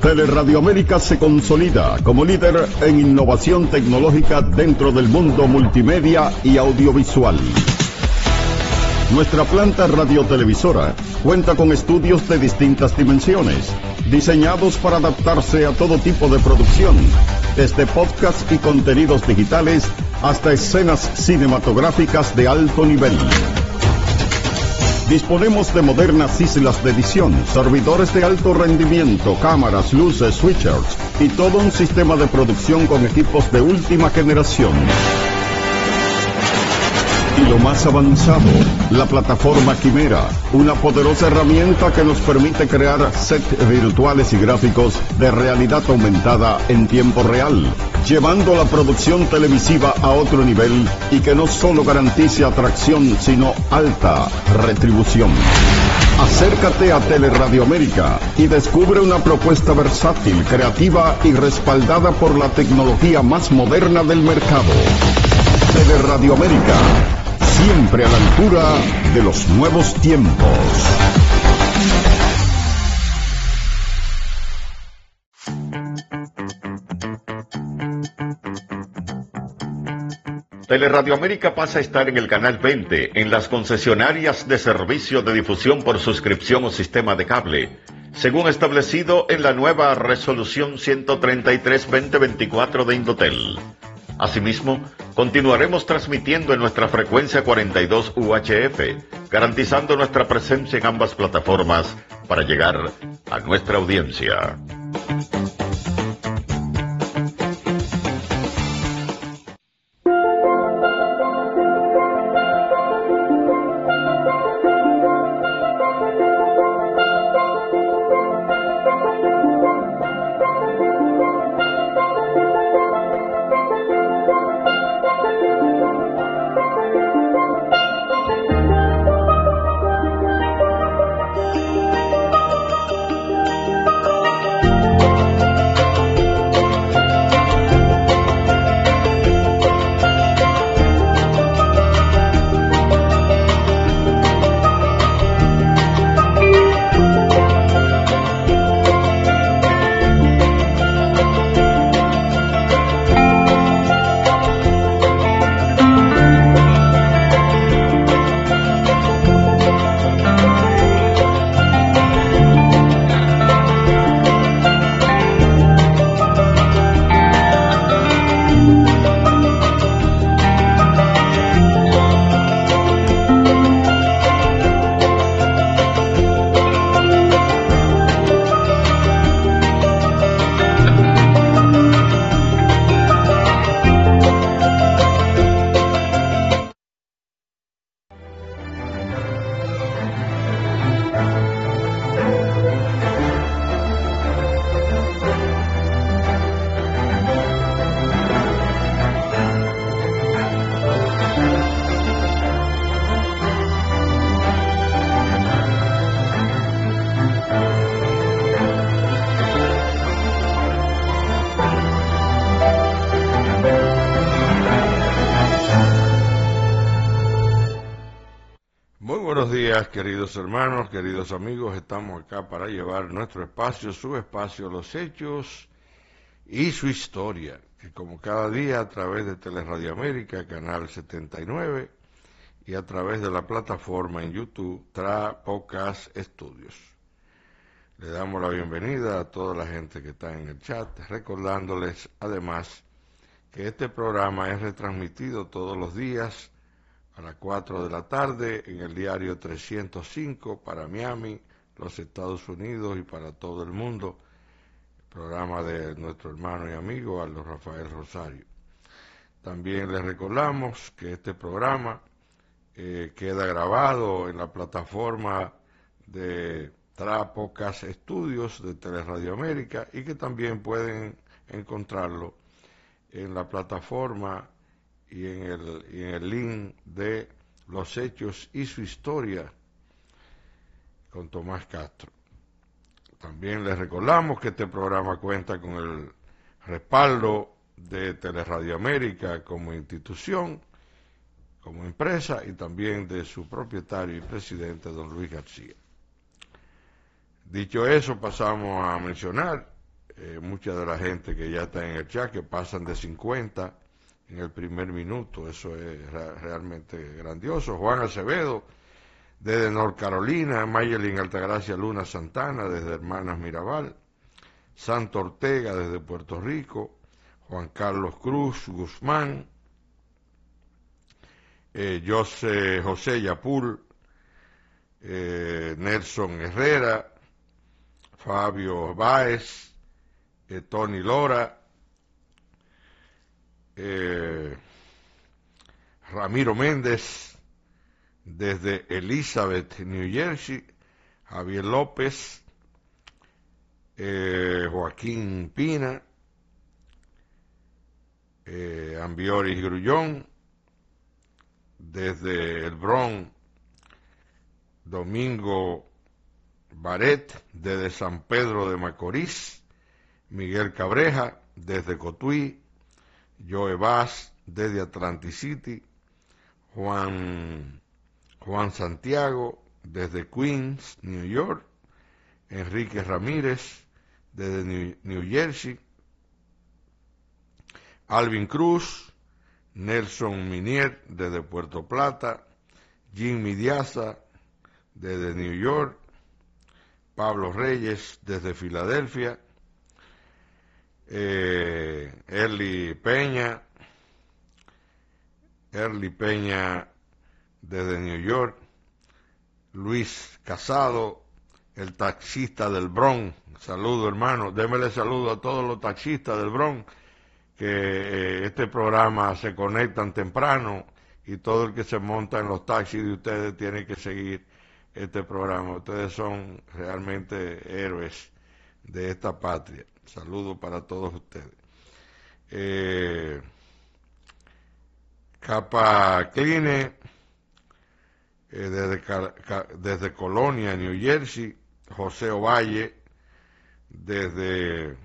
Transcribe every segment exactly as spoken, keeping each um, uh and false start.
Teleradio América se consolida como líder en innovación tecnológica dentro del mundo multimedia y audiovisual. Nuestra planta radiotelevisora cuenta con estudios de distintas dimensiones, diseñados para adaptarse a todo tipo de producción, desde podcast y contenidos digitales hasta escenas cinematográficas de alto nivel. Disponemos de modernas islas de edición, servidores de alto rendimiento, cámaras, luces, switchers y todo un sistema de producción con equipos de última generación. Y lo más avanzado, la plataforma Quimera, una poderosa herramienta que nos permite crear sets virtuales y gráficos de realidad aumentada en tiempo real, llevando la producción televisiva a otro nivel y que no solo garantice atracción, sino alta retribución. Acércate a Teleradio América y descubre una propuesta versátil, creativa y respaldada por la tecnología más moderna del mercado. Teleradio América, siempre a la altura de los nuevos tiempos. Teleradio América pasa a estar en el canal veinte, en las concesionarias de servicio de difusión por suscripción o sistema de cable, según establecido en la nueva resolución ciento treinta y tres guión veinte veinticuatro de Indotel. Asimismo, continuaremos transmitiendo en nuestra frecuencia cuarenta y dos U H F, garantizando nuestra presencia en ambas plataformas para llegar a nuestra audiencia. Queridos hermanos, queridos amigos, estamos acá para llevar nuestro espacio, su espacio, los hechos y su historia, que como cada día a través de Teleradio América, canal setenta y nueve, y a través de la plataforma en YouTube, T R A Podcast Studios. Le damos la bienvenida a toda la gente que está en el chat, recordándoles además que este programa es retransmitido todos los días a las cuatro de la tarde en el diario trescientos cinco para Miami, los Estados Unidos y para todo el mundo. El programa de nuestro hermano y amigo Aldo Rafael Rosario. También les recordamos que este programa eh, queda grabado en la plataforma de T R A Podcast Studios de Teleradio América y que también pueden encontrarlo en la plataforma y en el, y en el link de los hechos y su historia con Tomás Castro. También les recordamos que este programa cuenta con el respaldo de Teleradio América como institución, como empresa y también de su propietario y presidente, don Luis García. Dicho eso, pasamos a mencionar eh, mucha de la gente que ya está en el chat, que pasan de cincuenta en el primer minuto, eso es ra- realmente grandioso. Juan Acevedo, desde North Carolina, Mayelin Altagracia Luna Santana, desde Hermanas Mirabal, Santo Ortega, desde Puerto Rico, Juan Carlos Cruz Guzmán, eh, José, José Yapul, eh, Nelson Herrera, Fabio Báez, eh, Tony Lora, eh, Ramiro Méndez, desde Elizabeth, New Jersey, Javier López, eh, Joaquín Pina, eh, Ambioris Grullón, desde el Bronx, Domingo Baret, desde San Pedro de Macorís, Miguel Cabreja, desde Cotuí, Joe Vaz, desde Atlantic City, Juan, Juan Santiago, desde Queens, New York, Enrique Ramírez, desde New, New Jersey, Alvin Cruz, Nelson Minier, desde Puerto Plata, Jimmy Diaza, desde New York, Pablo Reyes, desde Filadelfia, eh, Erly Peña, Erly Peña, desde New York, Luis Casado, el taxista del Bronx, saludo hermano, démele saludo a todos los taxistas del Bronx, que eh, este programa se conectan temprano y todo el que se monta en los taxis de ustedes tiene que seguir este programa. Ustedes son realmente héroes de esta patria. Saludos para todos ustedes. Eh, Capa Cline, eh, desde, desde Colonia, New Jersey, José Ovalle, desde...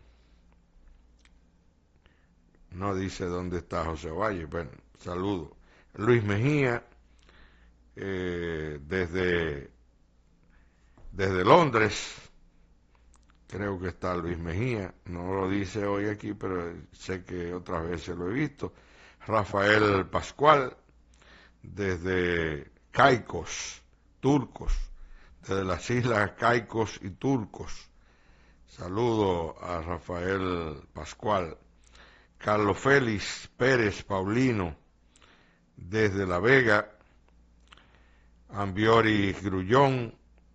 No dice dónde está José Ovalle, bueno, saludo. Luis Mejía, eh, desde, desde Londres, creo que está Luis Mejía, no lo dice hoy aquí, pero sé que otras veces lo he visto. Rafael Pascual, desde Caicos, Turcos, desde las islas Caicos y Turcos. Saludo a Rafael Pascual. Carlos Félix Pérez Paulino, desde La Vega, Ambiori Grullón,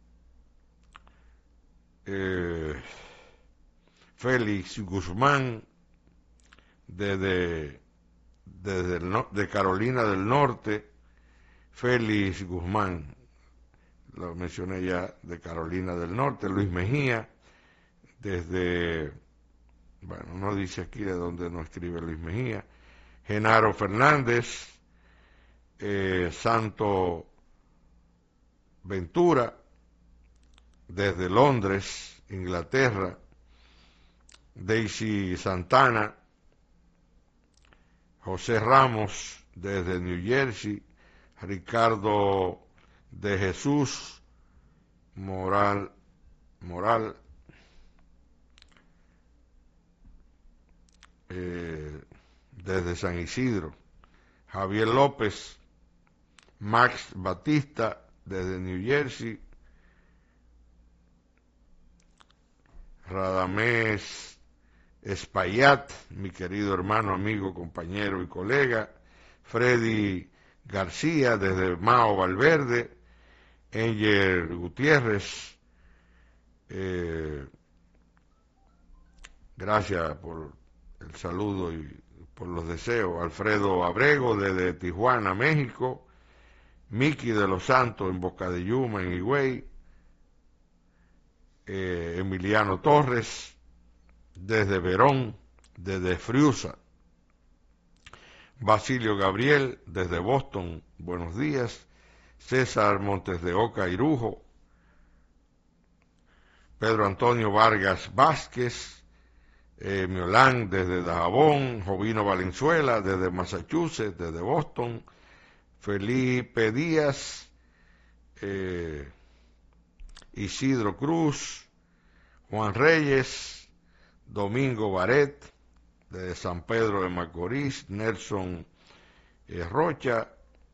eh, Félix Guzmán, desde, desde el no, de Carolina del Norte, Félix Guzmán, lo mencioné ya, de Carolina del Norte, Luis Mejía, desde... Bueno, no dice aquí de dónde no escribe Luis Mejía. Genaro Fernández, eh, Santo Ventura, desde Londres, Inglaterra. Daisy Santana, José Ramos, desde New Jersey. Ricardo de Jesús Moral, Moral, Eh, desde San Isidro, Javier López, Max Batista, desde New Jersey, Radamés Espaillat, mi querido hermano, amigo, compañero y colega, Freddy García, desde Mao Valverde, Angel Gutiérrez, eh, gracias por el saludo y por los deseos. Alfredo Abrego, desde Tijuana, México. Miki de los Santos, en Boca de Yuma, en Higüey. Eh, Emiliano Torres, desde Verón, desde Friusa. Basilio Gabriel, desde Boston, buenos días. César Montes de Oca, Irujo. Pedro Antonio Vargas Vázquez, Eh, Miolán, desde Dajabón. Jovino Valenzuela, desde Massachusetts, desde Boston. Felipe Díaz, eh, Isidro Cruz, Juan Reyes, Domingo Baret, de San Pedro de Macorís, Nelson eh, Rocha,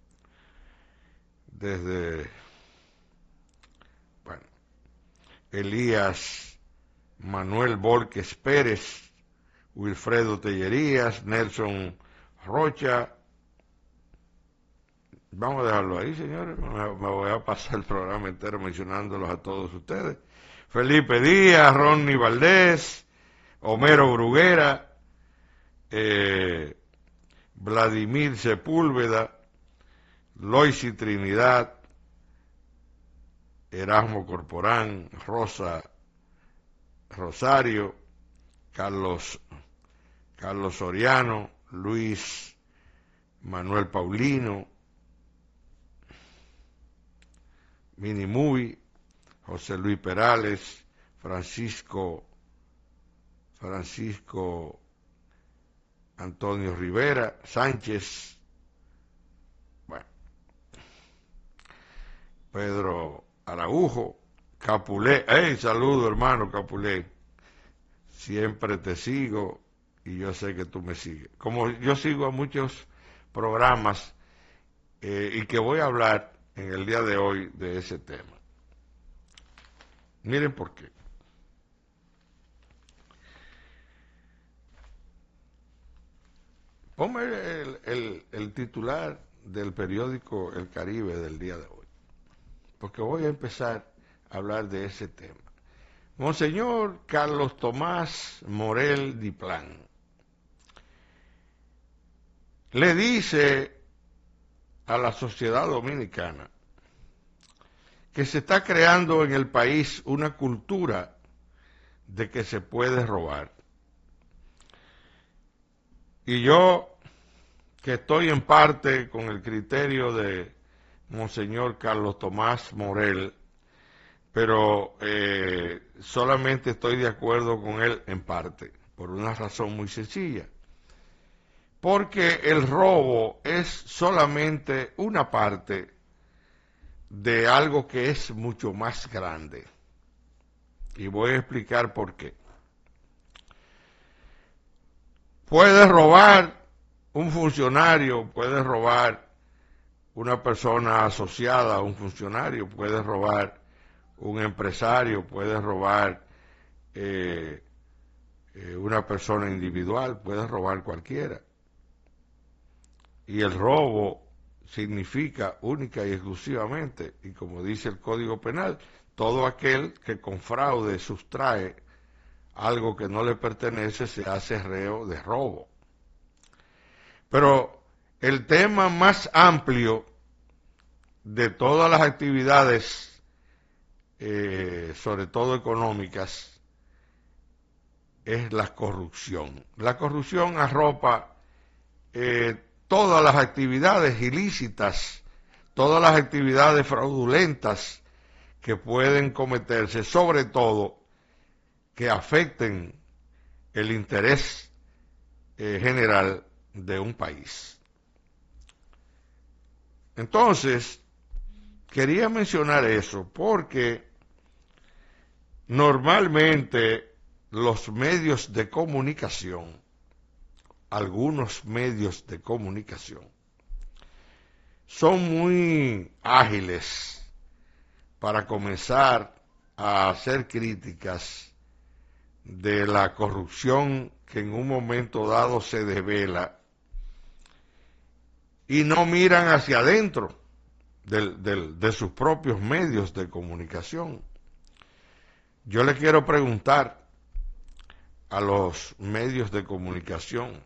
desde, bueno, Elías Manuel Volques Pérez, Wilfredo Tellerías, Nelson Rocha. Vamos a dejarlo ahí, señores. Me, me voy a pasar el programa entero mencionándolos a todos ustedes. Felipe Díaz, Ronnie Valdés, Homero Bruguera, eh, Vladimir Sepúlveda, Loisy Trinidad, Erasmo Corporán, Rosa Rosario, Carlos, Carlos Soriano, Luis Manuel Paulino, Minimovie, José Luis Perales, Francisco, Francisco Antonio Rivera, Sánchez, bueno, Pedro Araujo, Capulé. ¡Hey! Saludo, hermano Capulé. Siempre te sigo y yo sé que tú me sigues. Como yo sigo a muchos programas eh, y que voy a hablar en el día de hoy de ese tema. Miren por qué. Ponme el, el, el titular del periódico El Caribe del día de hoy, porque voy a empezar a hablar de ese tema. Monseñor Carlos Tomás Morel Diplán le dice a la sociedad dominicana que se está creando en el país una cultura de que se puede robar. Y yo, que estoy en parte con el criterio de Monseñor Carlos Tomás Morel, pero eh, solamente estoy de acuerdo con él en parte, por una razón muy sencilla. Porque el robo es solamente una parte de algo que es mucho más grande. Y voy a explicar por qué. Puede robar un funcionario, puede robar una persona asociada a un funcionario, puede robar un empresario, puede robar eh, eh, una persona individual, puede robar cualquiera. Y el robo significa única y exclusivamente, y como dice el Código Penal, todo aquel que con fraude sustrae algo que no le pertenece se hace reo de robo. Pero el tema más amplio de todas las actividades, eh, sobre todo económicas, es la corrupción. La corrupción arropa eh, todas las actividades ilícitas, todas las actividades fraudulentas que pueden cometerse, sobre todo que afecten el interés eh, general de un país. Entonces, quería mencionar eso porque normalmente los medios de comunicación, algunos medios de comunicación, son muy ágiles para comenzar a hacer críticas de la corrupción que en un momento dado se devela y no miran hacia adentro del, del, de sus propios medios de comunicación. Yo le quiero preguntar a los medios de comunicación,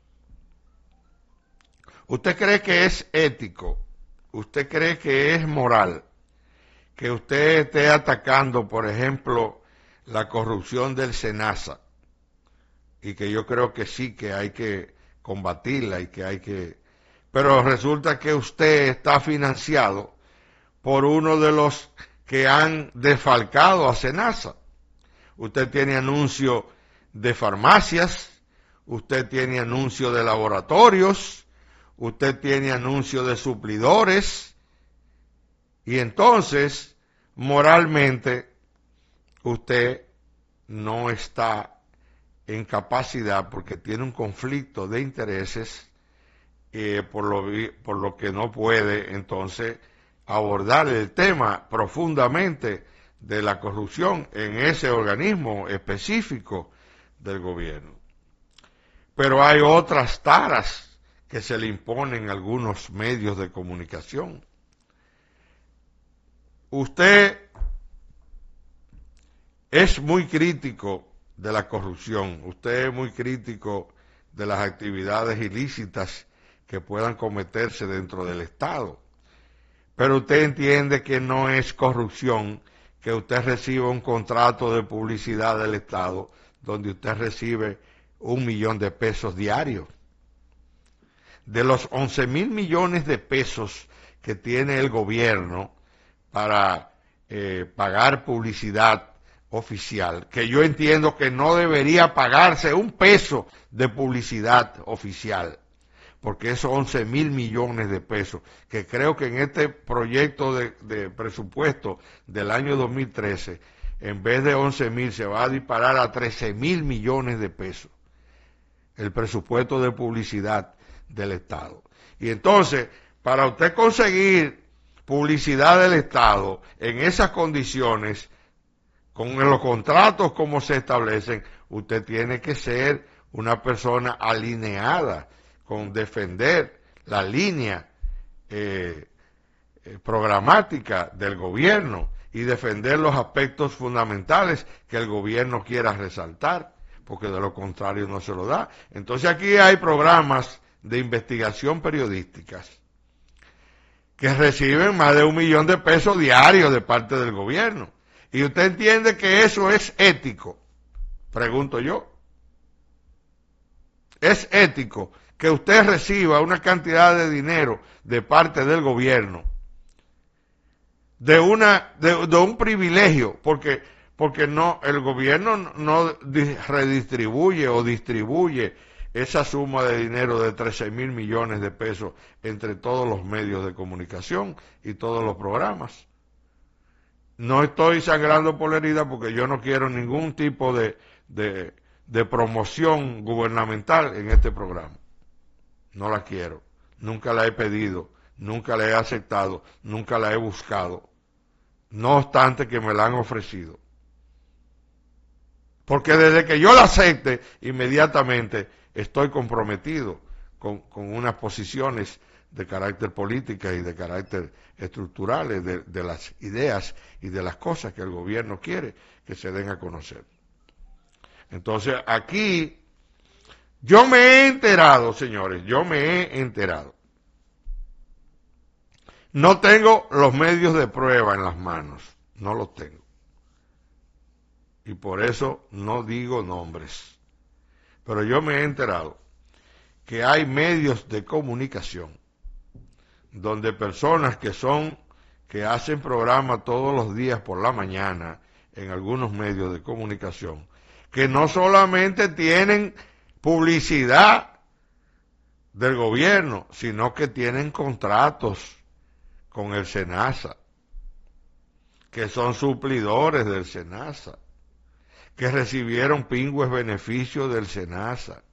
¿usted cree que es ético? ¿Usted cree que es moral que usted esté atacando, por ejemplo, la corrupción del SENASA? Y que yo creo que sí, que hay que combatirla y que hay que... Pero resulta que usted está financiado por uno de los que han defalcado a SENASA. Usted tiene anuncio de farmacias, usted tiene anuncio de laboratorios, usted tiene anuncio de suplidores, y entonces, moralmente, usted no está en capacidad porque tiene un conflicto de intereses eh, por, lo, por lo que no puede entonces abordar el tema profundamente de la corrupción en ese organismo específico del gobierno. Pero hay otras taras que se le imponen a algunos medios de comunicación. Usted es muy crítico de la corrupción, usted es muy crítico de las actividades ilícitas que puedan cometerse dentro del Estado, pero usted entiende que no es corrupción que usted reciba un contrato de publicidad del Estado donde usted recibe un millón de pesos diarios. De los once mil millones de pesos que tiene el gobierno para eh, pagar publicidad oficial, que yo entiendo que no debería pagarse un peso de publicidad oficial, porque esos once mil millones de pesos, que creo que en este proyecto de, de presupuesto del año dos mil trece, en vez de once mil se va a disparar a trece mil millones de pesos, el presupuesto de publicidad del Estado. Y entonces, para usted conseguir publicidad del Estado en esas condiciones, con los contratos como se establecen, usted tiene que ser una persona alineada con defender la línea eh, eh, programática del gobierno y defender los aspectos fundamentales que el gobierno quiera resaltar, porque de lo contrario no se lo da. Entonces aquí hay programas de investigación periodísticas que reciben más de un millón de pesos diarios de parte del gobierno. ¿Y usted entiende que eso es ético? Pregunto yo. ¿Es ético que usted reciba una cantidad de dinero de parte del gobierno de una de, de un privilegio? Porque porque no el gobierno no redistribuye o distribuye esa suma de dinero de trece mil millones de pesos entre todos los medios de comunicación y todos los programas. No estoy sangrando por la herida porque yo no quiero ningún tipo de, de, de promoción gubernamental en este programa. No la quiero, nunca la he pedido, nunca la he aceptado, nunca la he buscado. No obstante que me la han ofrecido. Porque desde que yo la acepte, inmediatamente estoy comprometido con, con unas posiciones de carácter política y de carácter estructurales de, de las ideas y de las cosas que el gobierno quiere que se den a conocer. Entonces aquí yo me he enterado, señores, yo me he enterado. No tengo los medios de prueba en las manos, no los tengo. Y por eso no digo nombres. Pero yo me he enterado que hay medios de comunicación donde personas que son, que hacen programa todos los días por la mañana en algunos medios de comunicación, que no solamente tienen publicidad del gobierno, sino que tienen contratos con el SENASA, que son suplidores del SENASA, que recibieron pingües beneficios del SENASA.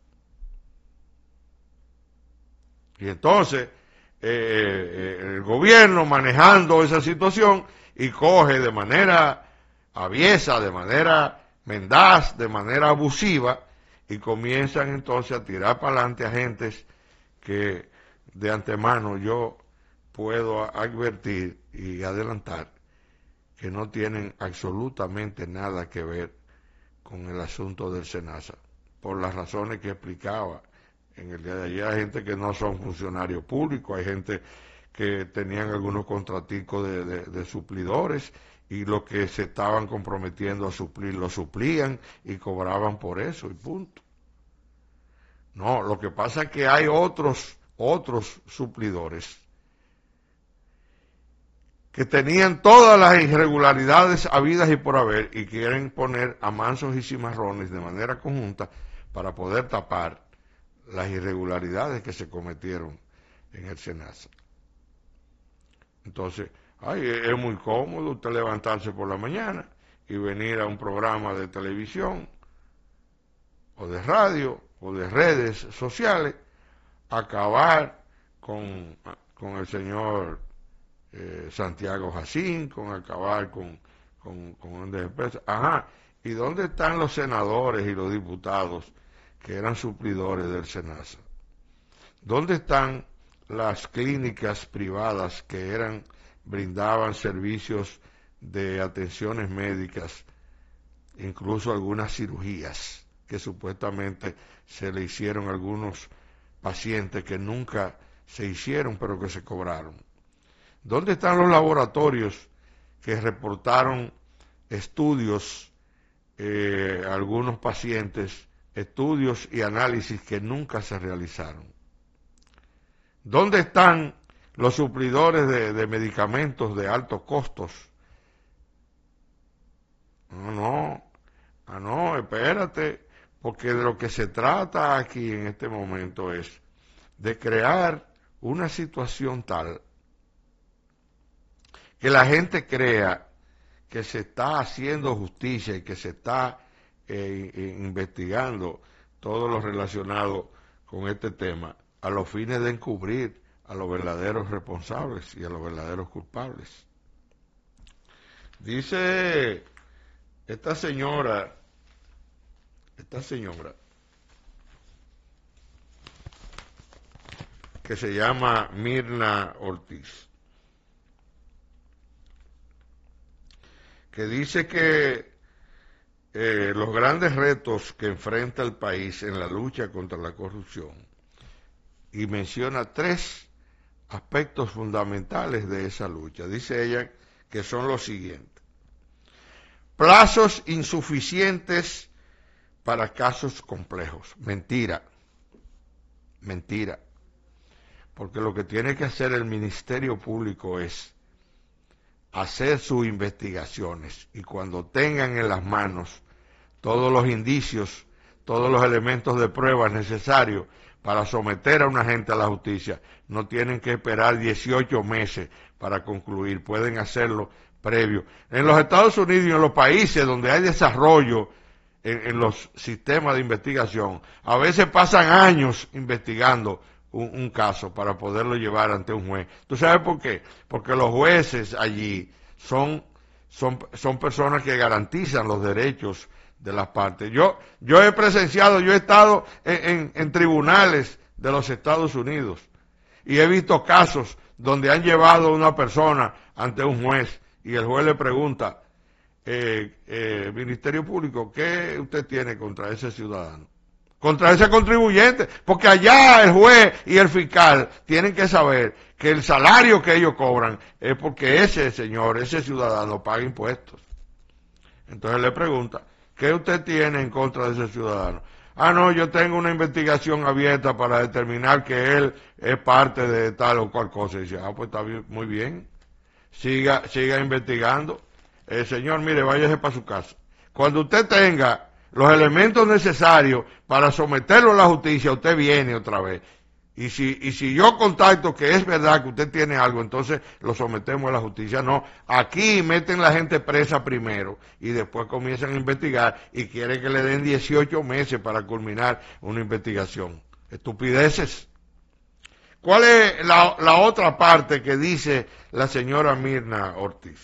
Y entonces, Eh, eh, el gobierno manejando esa situación y coge de manera aviesa, de manera mendaz, de manera abusiva y comienzan entonces a tirar para adelante a gentes que de antemano yo puedo advertir y adelantar que no tienen absolutamente nada que ver con el asunto del SENASA, por las razones que explicaba. En el día de ayer hay gente que no son funcionarios públicos, hay gente que tenían algunos contraticos de, de, de suplidores y lo que se estaban comprometiendo a suplir lo suplían y cobraban por eso y punto. No, lo que pasa es que hay otros, otros suplidores que tenían todas las irregularidades habidas y por haber y quieren poner a mansos y cimarrones de manera conjunta para poder tapar las irregularidades que se cometieron en el SENASA. Entonces, ay, es muy cómodo usted levantarse por la mañana y venir a un programa de televisión o de radio o de redes sociales, acabar con, con el señor eh, Santiago Jacín, con acabar con, con, con empresas. Ajá, ¿y dónde están los senadores y los diputados que eran suplidores del SENASA? ¿Dónde están las clínicas privadas que eran, brindaban servicios de atenciones médicas, incluso algunas cirugías que supuestamente se le hicieron a algunos pacientes que nunca se hicieron pero que se cobraron? ¿Dónde están los laboratorios que reportaron estudios, eh, algunos pacientes, estudios y análisis que nunca se realizaron? ¿Dónde están los suplidores de, de medicamentos de altos costos? No, no, ah, no, espérate, porque de lo que se trata aquí en este momento es de crear una situación tal que la gente crea que se está haciendo justicia y que se está eh, eh, investigando todo lo relacionado con este tema a los fines de encubrir a los verdaderos responsables y a los verdaderos culpables. Dice esta señora, esta señora, que se llama Mirna Ortiz, que dice que eh, los grandes retos que enfrenta el país en la lucha contra la corrupción, y menciona tres aspectos fundamentales de esa lucha. Dice ella que son los siguientes: plazos insuficientes para casos complejos. Mentira, mentira, porque lo que tiene que hacer el Ministerio Público es hacer sus investigaciones, y cuando tengan en las manos todos los indicios, todos los elementos de prueba necesarios para someter a una gente a la justicia, no tienen que esperar dieciocho meses para concluir, pueden hacerlo previo. En los Estados Unidos y en los países donde hay desarrollo en, en los sistemas de investigación, a veces pasan años investigando un, un caso para poderlo llevar ante un juez. ¿Tú sabes por qué? Porque los jueces allí son, son, son personas que garantizan los derechos de las partes. Yo, yo he presenciado, yo he estado en, en, en tribunales de los Estados Unidos y he visto casos donde han llevado a una persona ante un juez y el juez le pregunta, eh, eh, Ministerio Público, ¿qué usted tiene contra ese ciudadano? Contra ese contribuyente, porque allá el juez y el fiscal tienen que saber que el salario que ellos cobran es porque ese señor, ese ciudadano paga impuestos. Entonces le pregunta, ¿qué usted tiene en contra de ese ciudadano? Ah, no, yo tengo una investigación abierta para determinar que él es parte de tal o cual cosa. Y dice, ah, pues está bien, muy bien. Siga, siga investigando. Eh, señor, mire, váyase para su casa. Cuando usted tenga los elementos necesarios para someterlo a la justicia, usted viene otra vez. Y si, y si yo contacto que es verdad que usted tiene algo, entonces lo sometemos a la justicia. No, aquí meten la gente presa primero y después comienzan a investigar y quieren que le den dieciocho meses para culminar una investigación. Estupideces. ¿Cuál es la, la otra parte que dice la señora Mirna Ortiz?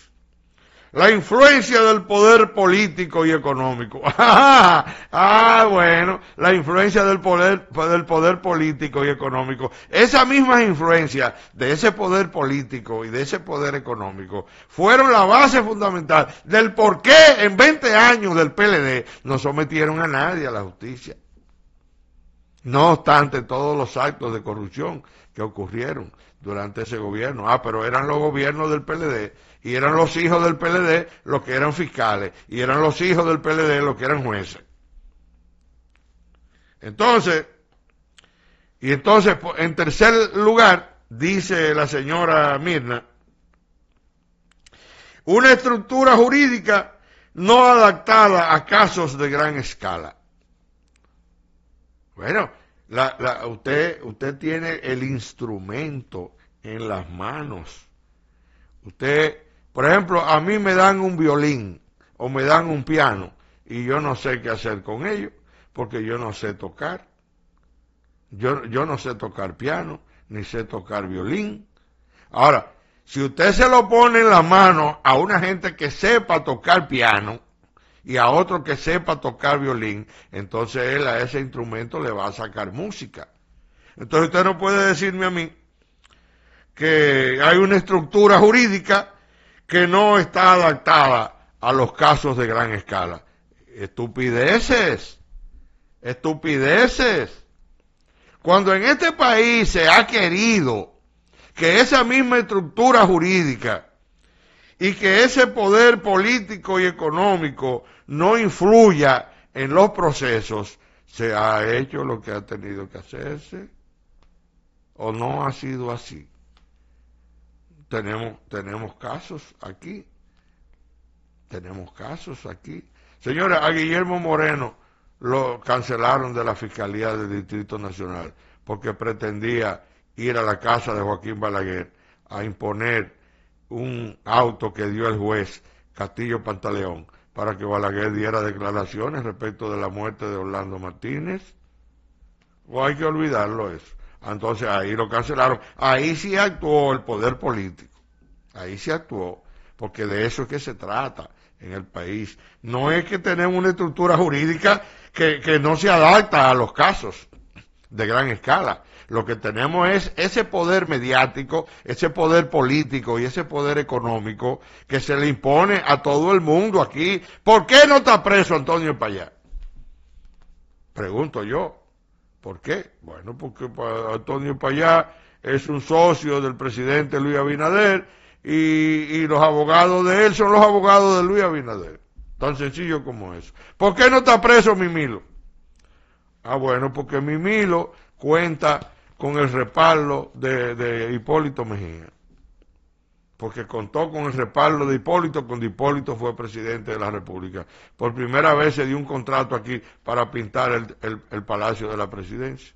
La influencia del poder político y económico. Ah, ah, bueno, la influencia del poder, del poder político y económico. Esa misma influencia de ese poder político y de ese poder económico fueron la base fundamental del por qué en veinte años del P L D no sometieron a nadie a la justicia. No obstante todos los actos de corrupción que ocurrieron durante ese gobierno. Ah, pero eran los gobiernos del P L D y eran los hijos del P L D los que eran fiscales y eran los hijos del P L D los que eran jueces. Entonces, y entonces, en tercer lugar, dice la señora Mirna, una estructura jurídica no adaptada a casos de gran escala. Bueno, la, la, usted, usted tiene el instrumento en las manos. Usted, por ejemplo, a mí me dan un violín o me dan un piano y yo no sé qué hacer con ello, porque yo no sé tocar. Yo, yo no sé tocar piano, ni sé tocar violín. Ahora, si usted se lo pone en la mano a una gente que sepa tocar piano y a otro que sepa tocar violín, entonces él a ese instrumento le va a sacar música. Entonces usted no puede decirme a mí que hay una estructura jurídica que no está adaptada a los casos de gran escala. Estupideces, estupideces. Cuando en este país se ha querido que esa misma estructura jurídica y que ese poder político y económico no influya en los procesos, se ha hecho lo que ha tenido que hacerse, o no ha sido así. Tenemos, tenemos casos aquí, tenemos casos aquí. Señora, a Guillermo Moreno lo cancelaron de la Fiscalía del Distrito Nacional porque pretendía ir a la casa de Joaquín Balaguer a imponer un auto que dio el juez Castillo Pantaleón para que Balaguer diera declaraciones respecto de la muerte de Orlando Martínez. O hay que olvidarlo eso. Entonces ahí lo cancelaron. Ahí sí actuó el poder político. Ahí sí actuó, porque de eso es que se trata en el país. No es que tenemos una estructura jurídica que, que no se adapta a los casos de gran escala. Lo que tenemos es ese poder mediático, ese poder político y ese poder económico que se le impone a todo el mundo aquí. ¿Por qué no está preso Antonio Payá? Pregunto yo. ¿Por qué? Bueno, porque Antonio Payá es un socio del presidente Luis Abinader y, y los abogados de él son los abogados de Luis Abinader. Tan sencillo como eso. ¿Por qué no está preso Mimilo? Ah, bueno, porque Mimilo cuenta con el respaldo de, de Hipólito Mejía. Porque contó con el respaldo de Hipólito cuando Hipólito fue presidente de la República. Por primera vez se dio un contrato aquí para pintar el, el, el Palacio de la Presidencia.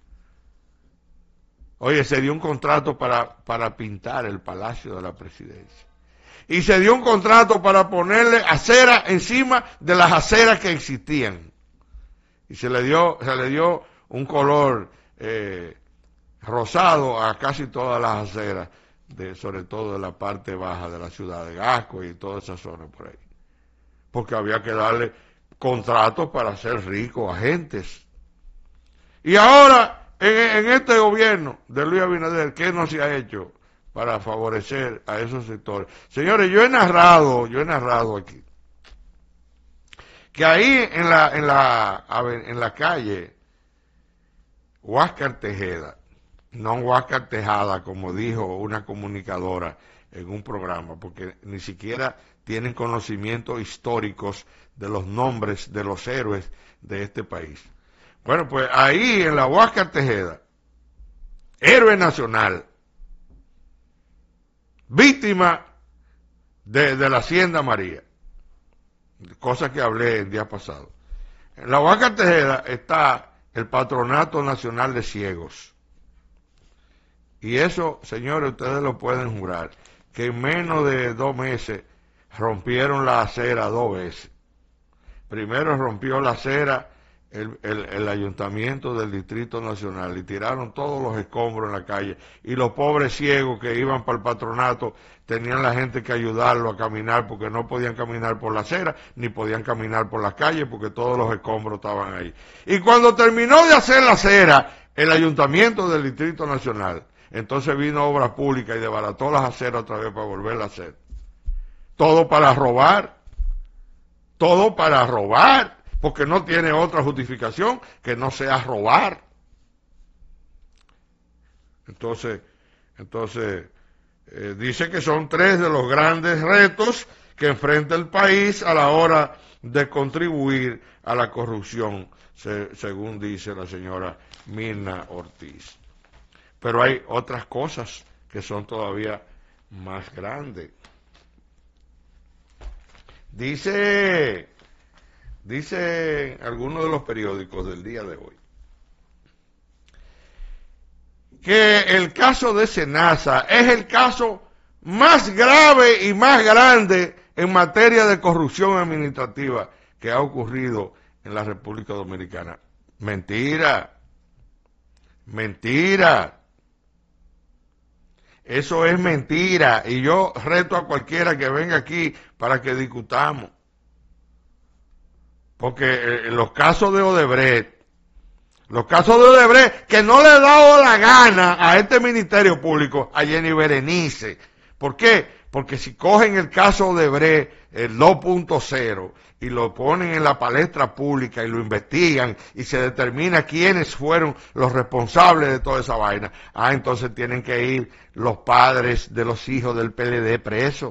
Oye, se dio un contrato para, para pintar el Palacio de la Presidencia. Y se dio un contrato para ponerle acera encima de las aceras que existían. Y se le dio, se le dio un color eh, rosado a casi todas las aceras. De, sobre todo de la parte baja de la ciudad de Gasco y toda esa zona por ahí, porque había que darle contratos para hacer ricos a gentes. Y ahora, en, en este gobierno de Luis Abinader, ¿qué no se ha hecho para favorecer a esos sectores? Señores, yo he narrado, yo he narrado aquí, que ahí en la, en la, en la calle Huáscar Tejeda, no Huáscar Tejada, como dijo una comunicadora en un programa, porque ni siquiera tienen conocimientos históricos de los nombres de los héroes de este país. Bueno, pues ahí en la Huáscar Tejeda, héroe nacional, víctima de, de la Hacienda María, cosa que hablé el día pasado. En la Huáscar Tejeda está el Patronato Nacional de Ciegos. Y eso, señores, ustedes lo pueden jurar, que en menos de dos meses rompieron la acera dos veces. Primero rompió la acera el, el, el ayuntamiento del Distrito Nacional y tiraron todos los escombros en la calle. Y los pobres ciegos que iban para el patronato tenían la gente que ayudarlo a caminar porque no podían caminar por la acera ni podían caminar por las calles porque todos los escombros estaban ahí. Y cuando terminó de hacer la acera el ayuntamiento del Distrito Nacional, entonces vino Obras Públicas y desbarató las aceras otra vez para volverla a hacer. Todo para robar. Todo para robar. Porque no tiene otra justificación que no sea robar. Entonces, entonces eh, dice que son tres de los grandes retos que enfrenta el país a la hora de contribuir a la corrupción, se, según dice la señora Mirna Ortiz. Pero hay otras cosas que son todavía más grandes. Dice, dice algunos de los periódicos del día de hoy que el caso de Senasa es el caso más grave y más grande en materia de corrupción administrativa que ha ocurrido en la República Dominicana. Mentira, mentira. Eso es mentira, y yo reto a cualquiera que venga aquí para que discutamos. Porque eh, los casos de Odebrecht, los casos de Odebrecht, que no le he dado la gana a este Ministerio Público, a Jenny Berenice. ¿Por qué? Porque si cogen el caso Odebrecht, el dos punto cero, y lo ponen en la palestra pública y lo investigan y se determina quiénes fueron los responsables de toda esa vaina, ah, entonces tienen que ir los padres de los hijos del P L D presos.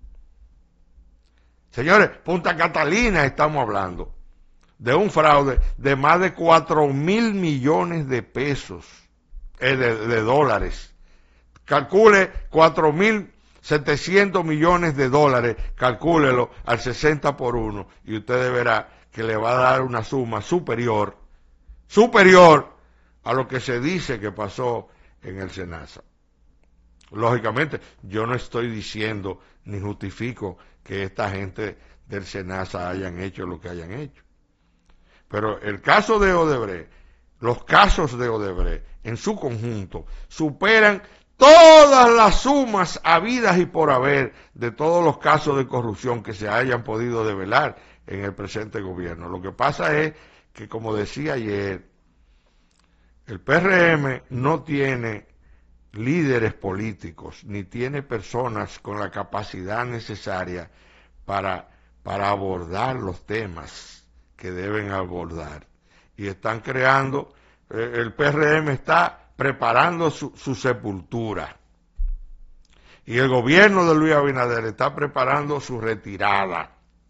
Señores, Punta Catalina estamos hablando de un fraude de más de cuatro mil millones de pesos, eh, de, de dólares. Calcule cuatro mil setecientos millones de dólares, calcúlelo al sesenta por uno y usted verá que le va a dar una suma superior, superior a lo que se dice que pasó en el SENASA. Lógicamente, yo no estoy diciendo ni justifico que esta gente del SENASA hayan hecho lo que hayan hecho. Pero el caso de Odebrecht, los casos de Odebrecht en su conjunto superan todas las sumas habidas y por haber de todos los casos de corrupción que se hayan podido develar en el presente gobierno. Lo que pasa es que, como decía ayer, el P R M no tiene líderes políticos, ni tiene personas con la capacidad necesaria para, para abordar los temas que deben abordar. Y están creando, eh, el P R M está preparando su, su sepultura. Y el gobierno de Luis Abinader está preparando su retirada.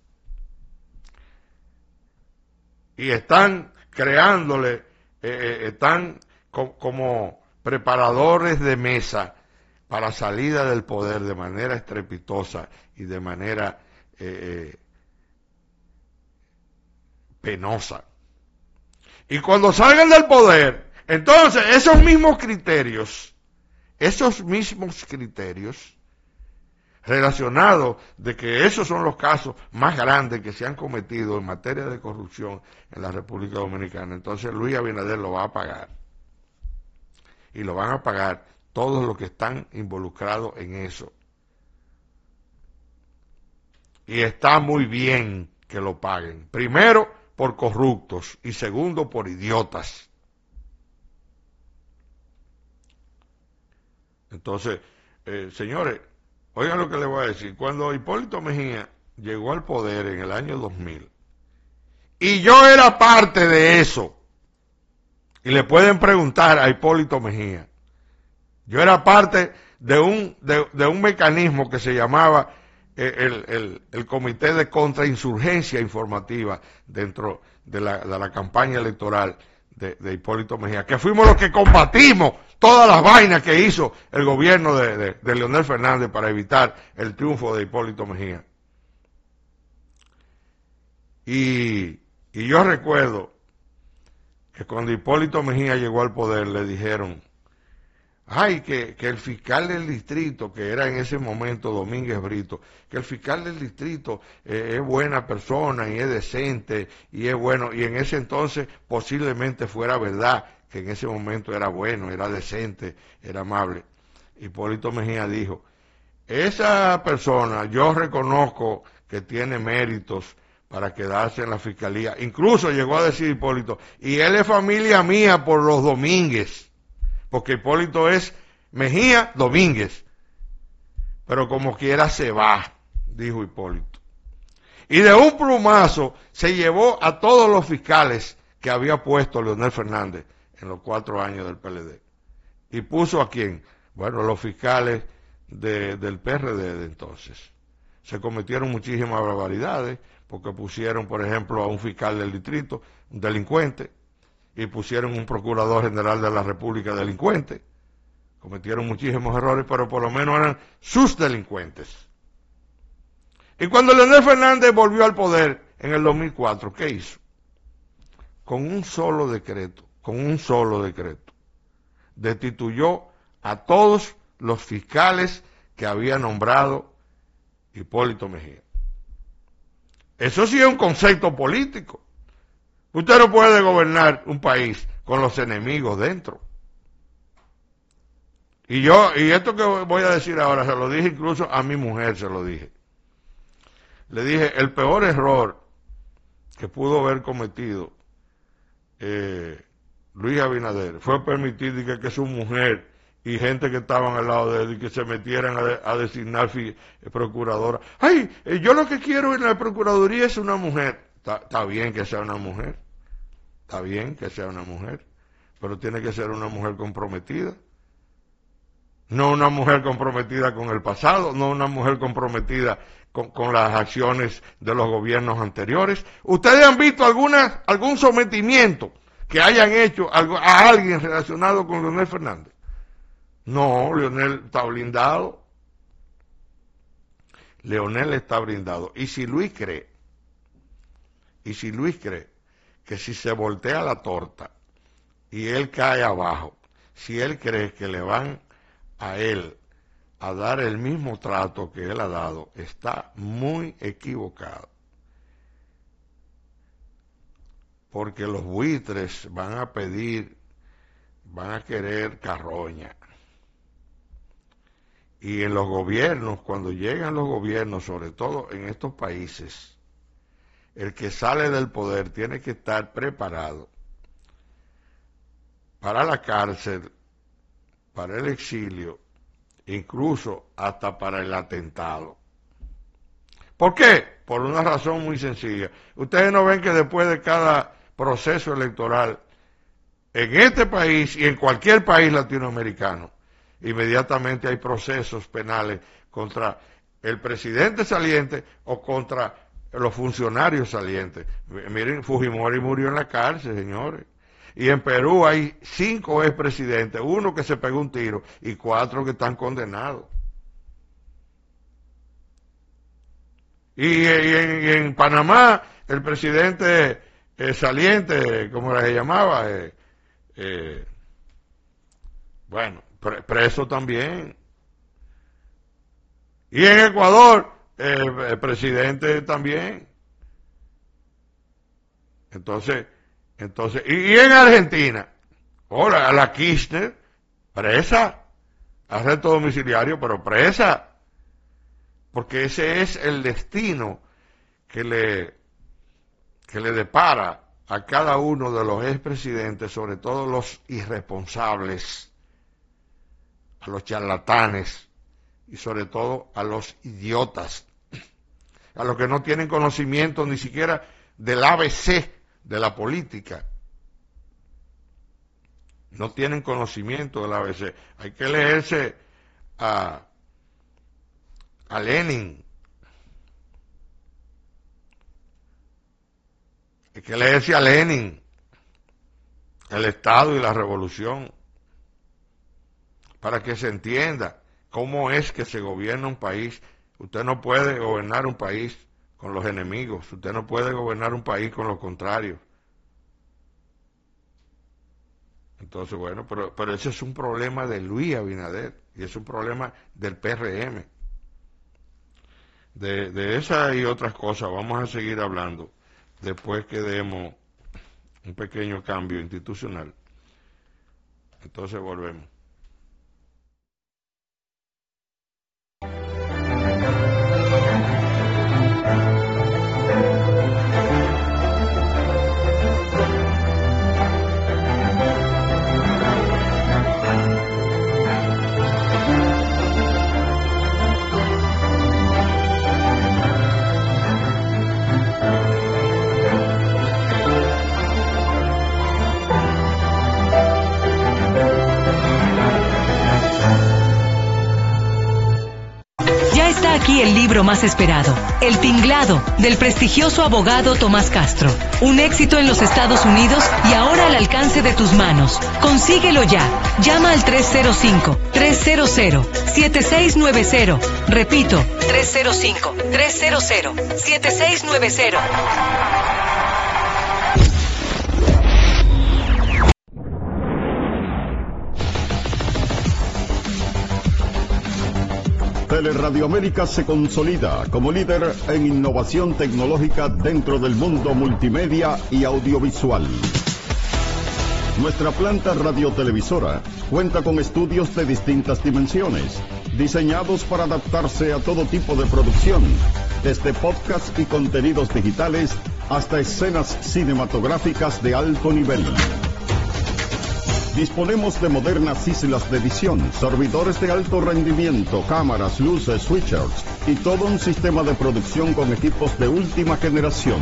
Y están creándole, eh, eh, están co como preparadores de mesa para salida del poder de manera estrepitosa y de manera eh, eh, penosa. Y cuando salgan del poder, entonces esos mismos criterios, esos mismos criterios relacionados de que esos son los casos más grandes que se han cometido en materia de corrupción en la República Dominicana, entonces Luis Abinader lo va a pagar. Y lo van a pagar todos los que están involucrados en eso. Y está muy bien que lo paguen. Primero, por corruptos, y segundo, por idiotas. Entonces, eh, señores, oigan lo que les voy a decir. Cuando Hipólito Mejía llegó al poder en el año dos mil, y yo era parte de eso, y le pueden preguntar a Hipólito Mejía, yo era parte de un, de, de un mecanismo que se llamaba eh, el, el, el Comité de Contrainsurgencia Informativa dentro de la, de la campaña electoral de, de Hipólito Mejía, que fuimos los que combatimos todas las vainas que hizo el gobierno de, de, de Leonel Fernández para evitar el triunfo de Hipólito Mejía. Y, y yo recuerdo que cuando Hipólito Mejía llegó al poder le dijeron, ay, que, que el fiscal del distrito, que era en ese momento Domínguez Brito, que el fiscal del distrito eh, es buena persona y es decente y es bueno, y en ese entonces posiblemente fuera verdad, que en ese momento era bueno, era decente, era amable. Hipólito Mejía dijo, esa persona yo reconozco que tiene méritos para quedarse en la fiscalía. Incluso llegó a decir Hipólito, y él es familia mía por los Domínguez, porque Hipólito es Mejía Domínguez, pero como quiera se va, dijo Hipólito. Y de un plumazo se llevó a todos los fiscales que había puesto Leonel Fernández en los cuatro años del P L D. ¿Y puso a quién? Bueno, los fiscales de, del P R D de entonces. Se cometieron muchísimas barbaridades, porque pusieron, por ejemplo, a un fiscal del distrito, un delincuente, y pusieron un procurador general de la República delincuente. Cometieron muchísimos errores, pero por lo menos eran sus delincuentes. Y cuando Leonel Fernández volvió al poder en el dos mil cuatro, ¿qué hizo? Con un solo decreto, con un solo decreto, destituyó a todos los fiscales que había nombrado Hipólito Mejía. Eso sí es un concepto político, Usted no puede gobernar un país con los enemigos dentro. Y yo, y esto que voy a decir ahora, se lo dije incluso a mi mujer, se lo dije. Le dije, el peor error que pudo haber cometido eh, Luis Abinader fue permitir que, que su mujer y gente que estaban al lado de él y que se metieran a, de, a designar fi, procuradora. Ay, eh, yo lo que quiero en la procuraduría es una mujer. Está bien que sea una mujer, está bien que sea una mujer, pero tiene que ser una mujer comprometida. No una mujer comprometida con el pasado, no una mujer comprometida con, con las acciones de los gobiernos anteriores. ¿Ustedes han visto alguna, algún sometimiento que hayan hecho a, a alguien relacionado con Leonel Fernández? No, Leonel está blindado. Leonel está blindado. Y si Luis cree, y si Luis cree que si se voltea la torta y él cae abajo, si él cree que le van a él a dar el mismo trato que él ha dado, está muy equivocado. Porque los buitres van a pedir, van a querer carroña. Y en los gobiernos, cuando llegan los gobiernos, sobre todo en estos países, el que sale del poder tiene que estar preparado para la cárcel, para el exilio, incluso hasta para el atentado. ¿Por qué? Por una razón muy sencilla. Ustedes no ven que después de cada proceso electoral, en este país y en cualquier país latinoamericano, inmediatamente hay procesos penales contra el presidente saliente o contra los funcionarios salientes. Miren, Fujimori murió en la cárcel, señores. Y en Perú hay cinco expresidentes, uno que se pegó un tiro y cuatro que están condenados. Y, y, en, y en Panamá, el presidente eh, saliente, ¿cómo se llamaba? Eh, eh, bueno, pre preso también. Y en Ecuador, eh, el presidente también. Entonces, entonces, y, y en Argentina, ahora la Kirchner, presa, arresto domiciliario, pero presa, porque ese es el destino que le, que le depara a cada uno de los expresidentes, sobre todo los irresponsables, a los charlatanes y sobre todo a los idiotas, a los que no tienen conocimiento ni siquiera del A B C de la política. No tienen conocimiento del A B C. Hay que leerse a, a Lenin. Hay que leerse a Lenin, el Estado y la Revolución, para que se entienda cómo es que se gobierna un país. Usted no puede gobernar un país con los enemigos, usted no puede gobernar un país con los contrarios. Entonces, bueno, pero, pero ese es un problema de Luis Abinader y es un problema del P R M. De, de esa y otras cosas vamos a seguir hablando después que demos un pequeño cambio institucional. Entonces volvemos. Aquí el libro más esperado, El Tinglado, del prestigioso abogado Tomás Castro. Un éxito en los Estados Unidos y ahora al alcance de tus manos. Consíguelo ya. Llama al tres cero cinco, tres cero cero, siete seis nueve cero. Repito, tres cero cinco, tres cero cero, siete seis nueve cero. Teleradioamérica se consolida como líder en innovación tecnológica dentro del mundo multimedia y audiovisual. Nuestra planta radiotelevisora cuenta con estudios de distintas dimensiones, diseñados para adaptarse a todo tipo de producción, desde podcast y contenidos digitales hasta escenas cinematográficas de alto nivel. Disponemos de modernas islas de edición, servidores de alto rendimiento, cámaras, luces, switchers y todo un sistema de producción con equipos de última generación.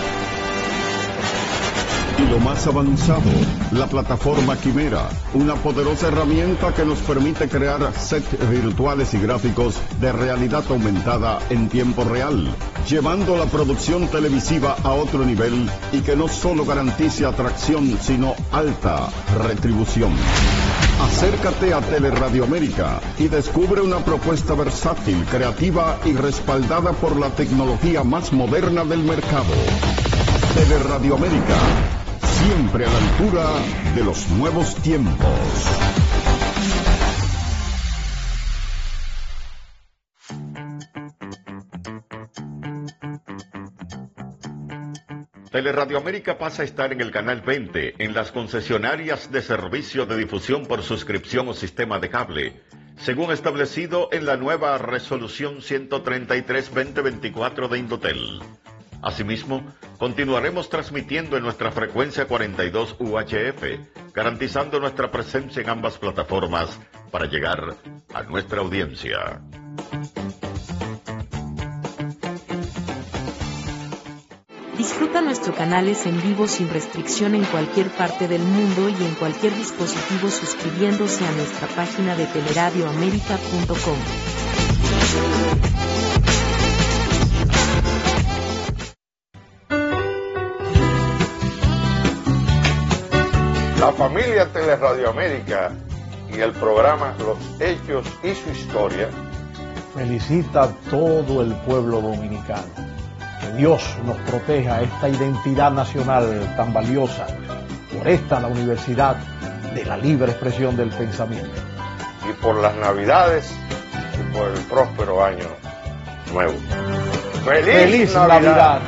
Y lo más avanzado, la plataforma Quimera, una poderosa herramienta que nos permite crear sets virtuales y gráficos de realidad aumentada en tiempo real, llevando la producción televisiva a otro nivel y que no solo garantice atracción, sino alta retribución. Acércate a Teleradioamérica y descubre una propuesta versátil, creativa y respaldada por la tecnología más moderna del mercado. Teleradioamérica, siempre a la altura de los nuevos tiempos. Teleradioamérica pasa a estar en el canal veinte en las concesionarias de servicio de difusión por suscripción o sistema de cable, según establecido en la nueva resolución ciento treinta y tres barra veinte veinticuatro de Indotel. Asimismo, continuaremos transmitiendo en nuestra frecuencia cuarenta y dos U H F, garantizando nuestra presencia en ambas plataformas para llegar a nuestra audiencia. Disfruta nuestros canales en vivo sin restricción en cualquier parte del mundo y en cualquier dispositivo suscribiéndose a nuestra página de teleradioamerica punto com. La familia Teleradioamérica y el programa Los Hechos y su Historia felicita a todo el pueblo dominicano. Que Dios nos proteja esta identidad nacional tan valiosa. Por esta, la Universidad de la Libre Expresión del Pensamiento. y por las Navidades y por el próspero año nuevo. ¡Feliz, ¡Feliz Navidad! Navidad!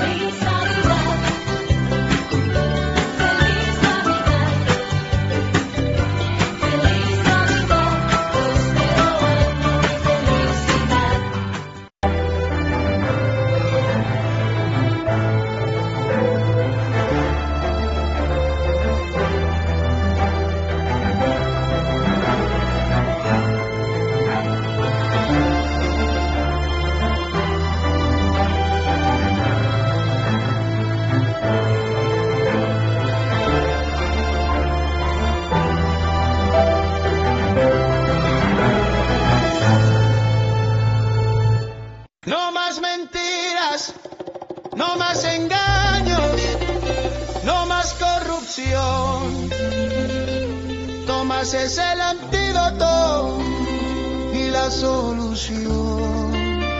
No más mentiras, no más engaños, no más corrupción. Tomás es el antídoto y la solución.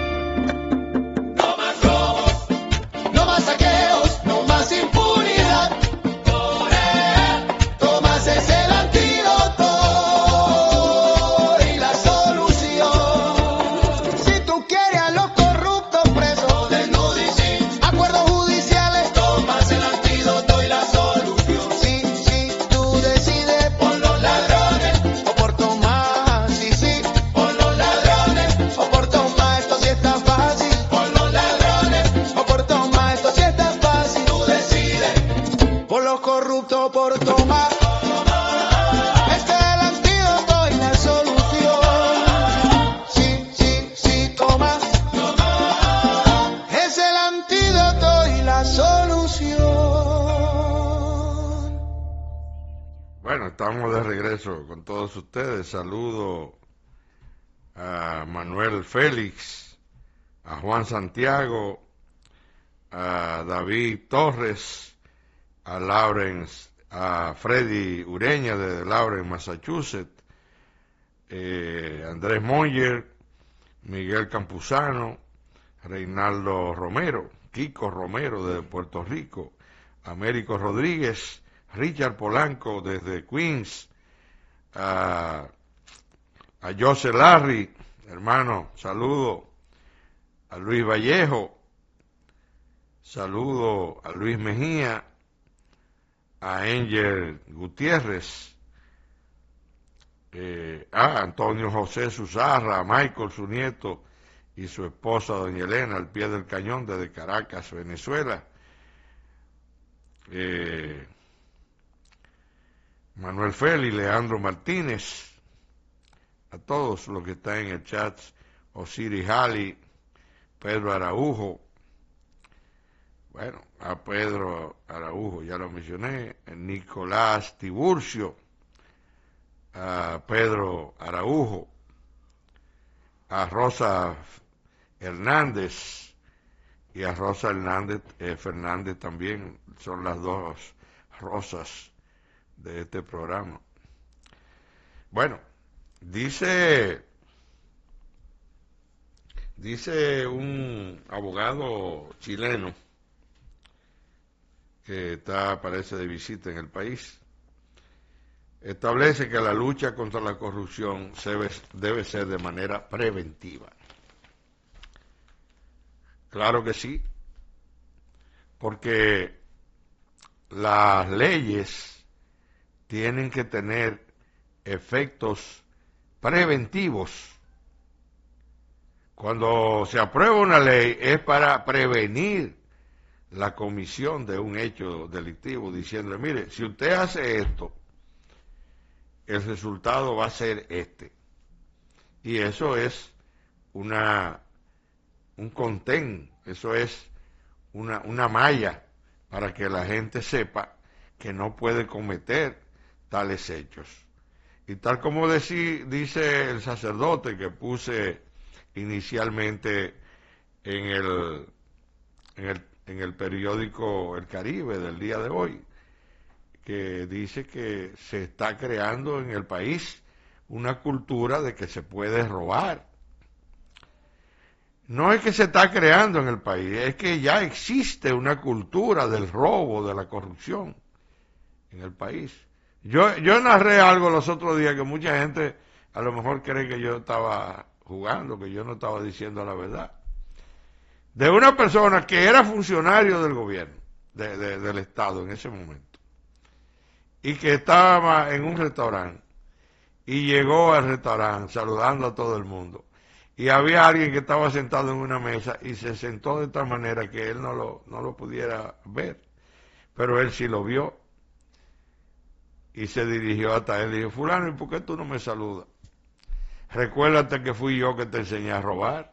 No más robos, no más saqueos, no más impunidad. Tomás es el antídoto y la solución. Si tú quieres a los corruptos presos, desnudos y sin acuerdos judiciales, Tomás el antídoto y la solución. Sí, sí, tú decides por los ladrones o por Tomás. Sí, sí, por los ladrones o por Tomás. Esto sí está fácil. Por los ladrones o por Tomás. Esto sí está fácil. Tú decides por los corruptos o por Tomás. Este es el antídoto y la solución. Sí, sí, sí, Tomás. Es el antídoto y la solución. Bueno, estamos de regreso con todos ustedes. Saludo a Manuel Félix, a Juan Santiago, a David Torres, a Lawrence, a Freddy Ureña de Lawrence, Massachusetts, eh, Andrés Moyer, Miguel Campuzano, Reinaldo Romero, Kiko Romero de Puerto Rico, Américo Rodríguez, Richard Polanco desde Queens, a, a José Larry, hermano, saludo a Luis Vallejo, saludo a Luis Mejía, a Ángel Gutiérrez, eh, a Antonio José Susarra, a Michael, su nieto, y su esposa, doña Elena, al pie del cañón desde Caracas, Venezuela. Eh, Manuel Félix, Leandro Martínez, a todos los que están en el chat, Osiris Hali, Pedro Araujo, bueno, a Pedro Araujo ya lo mencioné, Nicolás Tiburcio, a Pedro Araujo, a Rosa Hernández y a Rosa Hernández, eh, Fernández también, son las dos Rosas de este programa. Bueno, dice, dice un abogado chileno que está, parece, de visita en el país, establece que la lucha contra la corrupción debe, debe ser de manera preventiva. Claro que sí, porque las leyes tienen que tener efectos preventivos. Cuando se aprueba una ley es para prevenir la comisión de un hecho delictivo, diciendo, mire, si usted hace esto, el resultado va a ser este. Y eso es una un contén, eso es una, una malla para que la gente sepa que no puede cometer tales hechos. Y tal como decí, dice el sacerdote que puse inicialmente en el, en el, en el periódico El Caribe del día de hoy, que dice que se está creando en el país una cultura de que se puede robar. No es que se está creando en el país, es que ya existe una cultura del robo, de la corrupción en el país. Yo, yo narré algo los otros días que mucha gente a lo mejor cree que yo estaba jugando, que yo no estaba diciendo la verdad. De una persona que era funcionario del gobierno, de, de, del Estado en ese momento, y que estaba en un restaurante, y llegó al restaurante saludando a todo el mundo. Y había alguien que estaba sentado en una mesa y se sentó de tal manera que él no lo, no lo pudiera ver. Pero él sí lo vio. Y se dirigió hasta él y dijo, fulano, ¿y por qué tú no me saludas? Recuérdate que fui yo que te enseñé a robar.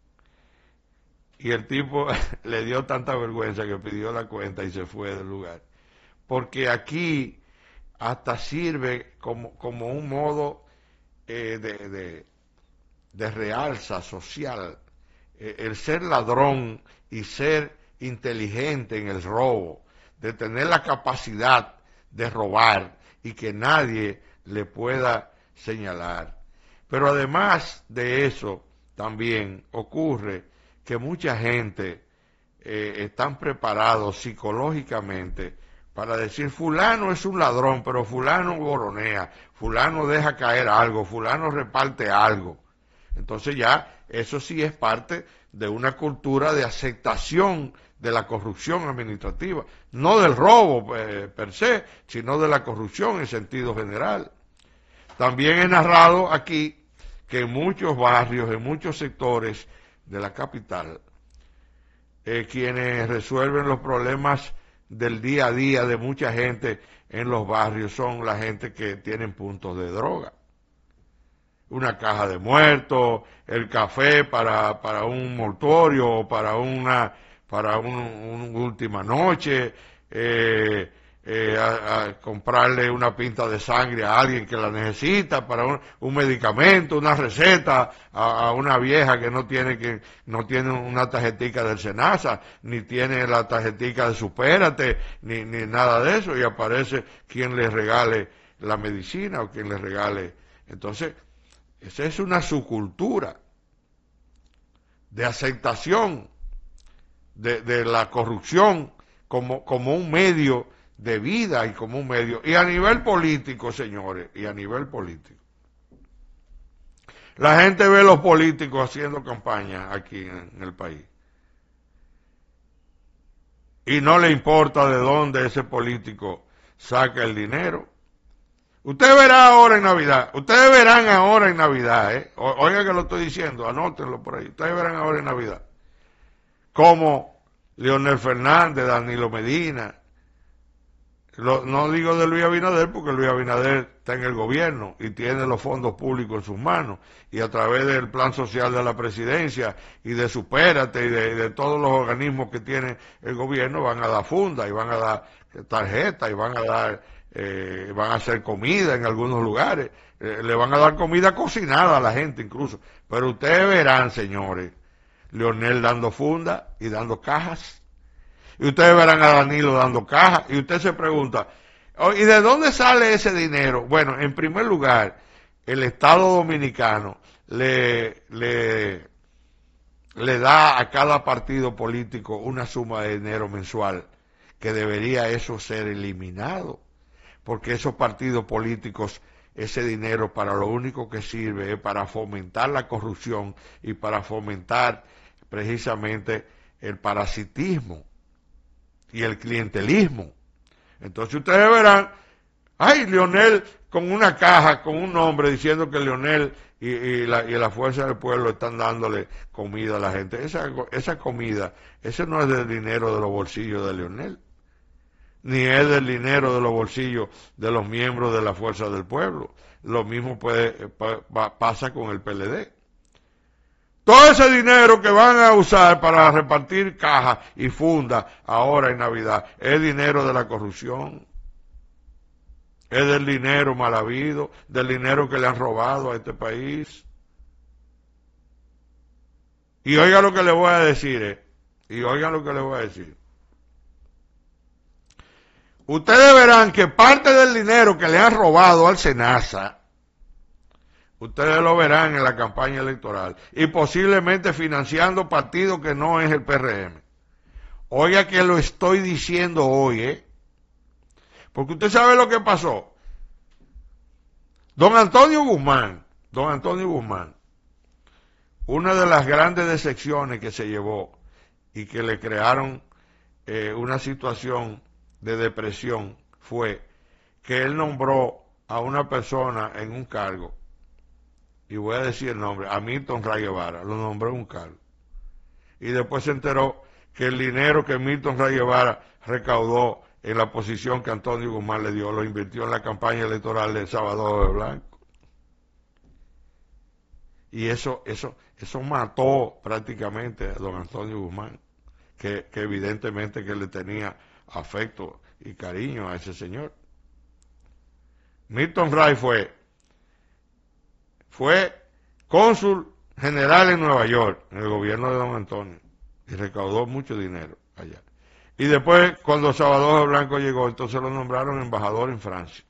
Y el tipo le dio tanta vergüenza que pidió la cuenta y se fue del lugar. Porque aquí hasta sirve como, como un modo eh, de... de de realza social, eh, el ser ladrón y ser inteligente en el robo, de tener la capacidad de robar y que nadie le pueda señalar. Pero además de eso, también ocurre que mucha gente eh, están preparados psicológicamente para decir, fulano es un ladrón, pero fulano boronea, fulano deja caer algo, fulano reparte algo. Entonces ya eso sí es parte de una cultura de aceptación de la corrupción administrativa, no del robo eh, per se, sino de la corrupción en sentido general. También he narrado aquí que en muchos barrios, en muchos sectores de la capital, eh, quienes resuelven los problemas del día a día de mucha gente en los barrios son la gente que tienen puntos de droga. Una caja de muertos, el café para, para un mortorio o para una, para un, un última noche, eh, eh, a, a comprarle una pinta de sangre a alguien que la necesita, para un, un medicamento, una receta a, a una vieja que no tiene que no tiene una tarjetica del Senasa, ni tiene la tarjetica de Supérate, ni, ni nada de eso, y aparece quien le regale la medicina o quien le regale. Entonces, esa es una subcultura de aceptación de, de la corrupción como, como un medio de vida y como un medio. Y a nivel político, señores, y a nivel político. La gente ve a los políticos haciendo campaña aquí en, en el país. Y no le importa de dónde ese político saca el dinero. Usted verá ahora en Navidad, ustedes verán ahora en Navidad, ¿eh? O, oiga que lo estoy diciendo, anótenlo por ahí. Ustedes verán ahora en Navidad cómo Leonel Fernández, Danilo Medina, lo, no digo de Luis Abinader porque Luis Abinader está en el gobierno y tiene los fondos públicos en sus manos y a través del plan social de la presidencia y de Supérate y de, de todos los organismos que tiene el gobierno van a dar funda y van a dar tarjeta y van a dar, eh, van a hacer comida en algunos lugares, eh, le van a dar comida cocinada a la gente incluso, pero ustedes verán, señores, Leonel dando funda y dando cajas. Y ustedes verán a Danilo dando cajas, y usted se pregunta, oh, ¿y de dónde sale ese dinero? Bueno, en primer lugar, el Estado Dominicano le, le, le da a cada partido político una suma de dinero mensual, que debería eso ser eliminado, porque esos partidos políticos, ese dinero para lo único que sirve es para fomentar la corrupción y para fomentar precisamente el parasitismo y el clientelismo. Entonces ustedes verán, ay, Leonel con una caja, con un nombre diciendo que Leonel y, y, la, y la Fuerza del Pueblo están dándole comida a la gente. Esa, esa comida, ese no es del dinero de los bolsillos de Leonel, ni es del dinero de los bolsillos de los miembros de la Fuerza del Pueblo. Lo mismo puede, pa, pasa con el P L D. Todo ese dinero que van a usar para repartir cajas y fundas ahora en Navidad es dinero de la corrupción, es del dinero mal habido, del dinero que le han robado a este país. Y oiga lo que le voy a decir, eh, y oigan lo que le voy a decir. Ustedes verán que parte del dinero que le han robado al SENASA, ustedes lo verán en la campaña electoral y posiblemente financiando partidos que no es el P R M. Oiga que lo estoy diciendo hoy, ¿eh? Porque usted sabe lo que pasó. Don Antonio Guzmán, don Antonio Guzmán, una de las grandes decepciones que se llevó y que le crearon eh, una situación de depresión fue que él nombró a una persona en un cargo, y voy a decir el nombre, a Milton Ray Guevara, lo nombró en un cargo. Y después se enteró que el dinero que Milton Ray Guevara recaudó en la posición que Antonio Guzmán le dio, lo invirtió en la campaña electoral de Salvador Blanco. Y eso, eso, eso mató prácticamente a don Antonio Guzmán, que, que evidentemente que le tenía afecto y cariño a ese señor. Milton Ray fue Fue cónsul general en Nueva York, en el gobierno de don Antonio, y recaudó mucho dinero allá. Y después, cuando Salvador Blanco llegó, entonces lo nombraron embajador en Francia.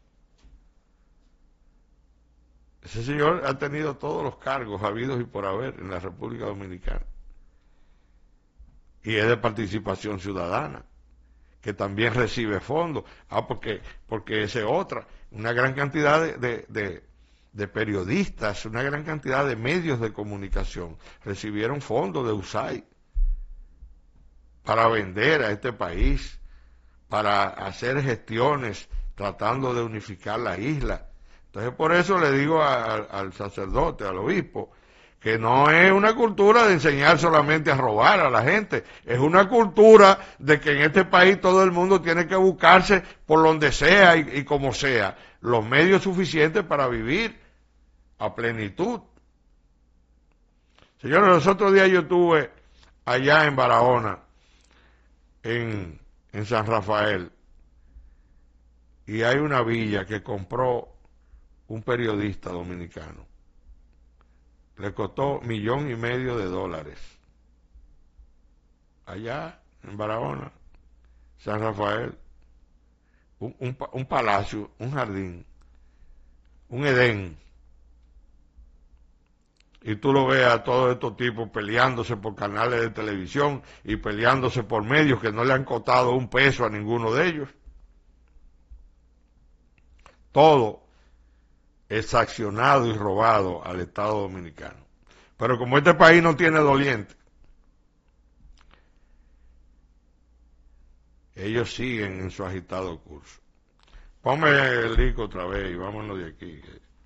Ese señor ha tenido todos los cargos habidos y por haber en la República Dominicana. Y es de participación ciudadana, que también recibe fondos. Ah, porque, porque esa es otra, una gran cantidad de... de, de de periodistas, una gran cantidad de medios de comunicación recibieron fondos de U S A I D para vender a este país, para hacer gestiones tratando de unificar la isla. Entonces por eso le digo a, a, al sacerdote, al obispo, que no es una cultura de enseñar solamente a robar a la gente, es una cultura de que en este país todo el mundo tiene que buscarse por donde sea y, y como sea los medios suficientes para vivir a plenitud. Señores, los otros días yo estuve allá en Barahona, en, en San Rafael, y hay una villa que compró un periodista dominicano. Le costó millón y medio de dólares. Allá en Barahona, San Rafael, un, un, un palacio, un jardín, un Edén. Y tú lo ves a todos estos tipos peleándose por canales de televisión y peleándose por medios que no le han costado un peso a ninguno de ellos. Todo exaccionado y robado al Estado Dominicano. Pero como este país no tiene doliente, ellos siguen en su agitado curso. Ponme el disco otra vez y vámonos de aquí.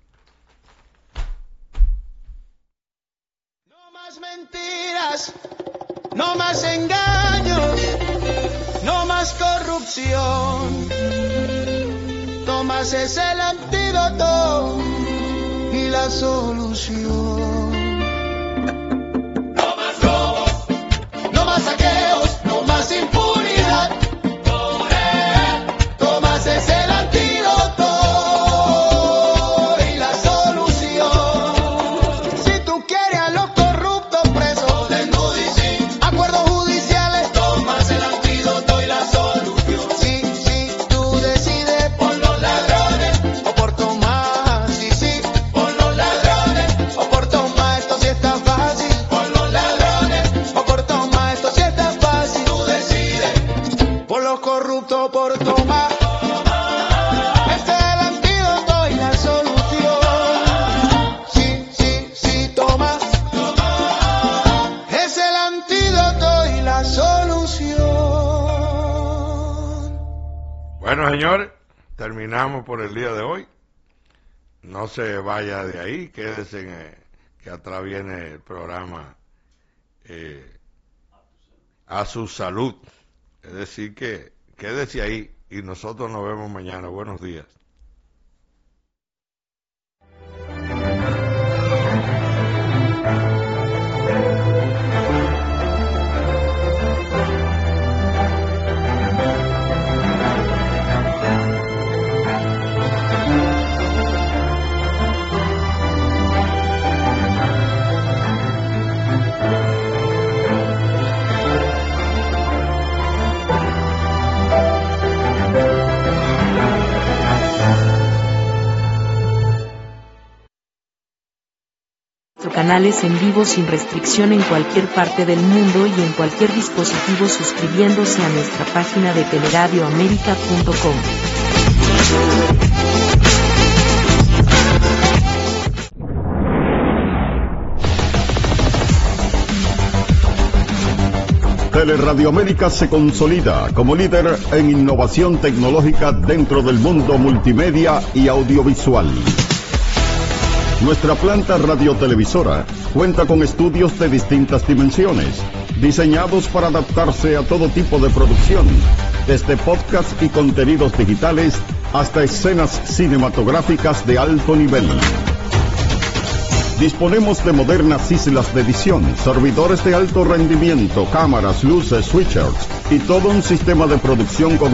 No más mentiras, no más engaños, no más corrupción. Tomás es el antídoto y la solución. No más robos, no más saqueos, no más impunidad. Tomás es el antídoto y la solución. Si tú quieres a los corruptos presos, desnudicen acuerdos judiciales. Tomás el antídoto y la solución. Sí, sí, tú decides por los ladrones o por Tomás. Sí, sí, por los ladrones o por Tomás. Esto sí está fácil. Por los ladrones o por Tomás. Esto sí está fácil. Tú decides por los corruptos o por Tomás. Bueno, señores, terminamos por el día de hoy. No se vaya de ahí, quédese en, eh, que atrás viene el programa eh, A Su Salud. Es decir, que quédese ahí y nosotros nos vemos mañana. Buenos días. Canales en vivo sin restricción en cualquier parte del mundo y en cualquier dispositivo suscribiéndose a nuestra página de teleradio américa punto com. Teleradio América se consolida como líder en innovación tecnológica dentro del mundo multimedia y audiovisual. Nuestra planta radiotelevisora cuenta con estudios de distintas dimensiones, diseñados para adaptarse a todo tipo de producción, desde podcast y contenidos digitales hasta escenas cinematográficas de alto nivel. Disponemos de modernas islas de edición, servidores de alto rendimiento, cámaras, luces, switchers y todo un sistema de producción con